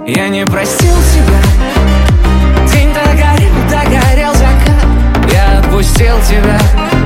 Я не простил тебя. День догорел закат. Я отпустил тебя,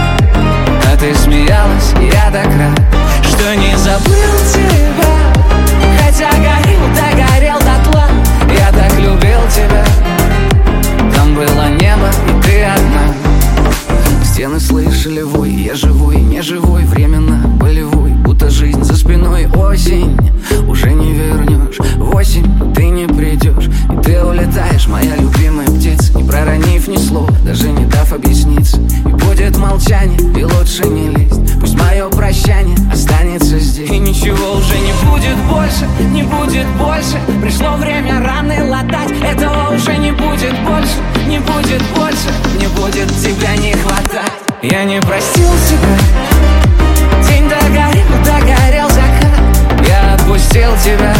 а ты смеялась, я так рад, что не забыл тебя. Хотя догорел дотла. Я так любил тебя. Там было небо, и ты одна. Стены слышали вой, я живой, не живой, временно болевой, будто жизнь за спиной. Осень, уже не вернешь, в осень ты не придешь, и ты улетаешь, моя любимая птица, не проронив ни слова, даже не дав объясниться. И будет молчание, и лучше не лезть, пусть мое прощание останется здесь. И ничего уже не будет больше, не будет больше. Пришло время раны латать, этого уже не будет больше, не будет больше, не будет тебя не хватать. Я не простил тебя. День догорел закат. Я отпустил тебя,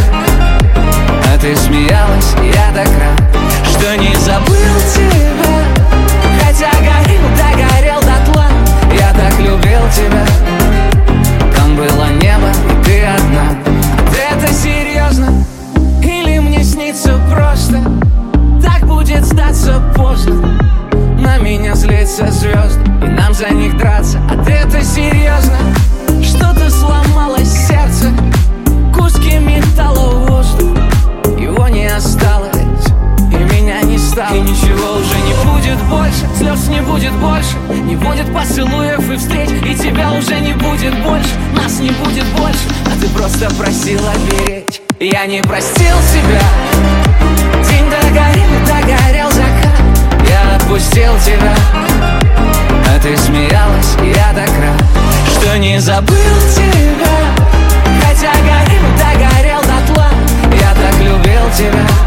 а ты смеялась, я так рад, что не забыл тебя. Хотя догорел дотла. Я так любил тебя. Там было небо, и ты одна. Ты это серьезно? Или мне снится просто? Так будет сдаться поздно. На меня злятся звезды, и нам за них драться. А ты это серьезно? Что-то сломалось сердце, куски металла в воздух. Его не осталось, и меня не стало. И ничего уже не будет больше, слез не будет больше, не будет поцелуев и встреч, и тебя уже не будет больше, нас не будет больше, а ты просто просила беречь. Я не простил тебя. День догорел закат. Я отпустил тебя, а ты смеялась, я так рад, что не забыл тебя. Хотя догорел дотла. Я так любил тебя.